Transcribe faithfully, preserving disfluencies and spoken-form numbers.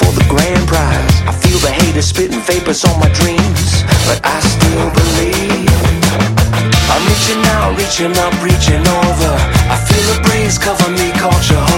for the grand prize. I feel the haters spitting vapors on my dreams, but I still believe. I'm reaching out, reaching up, reaching over. I feel a breeze cover me, culture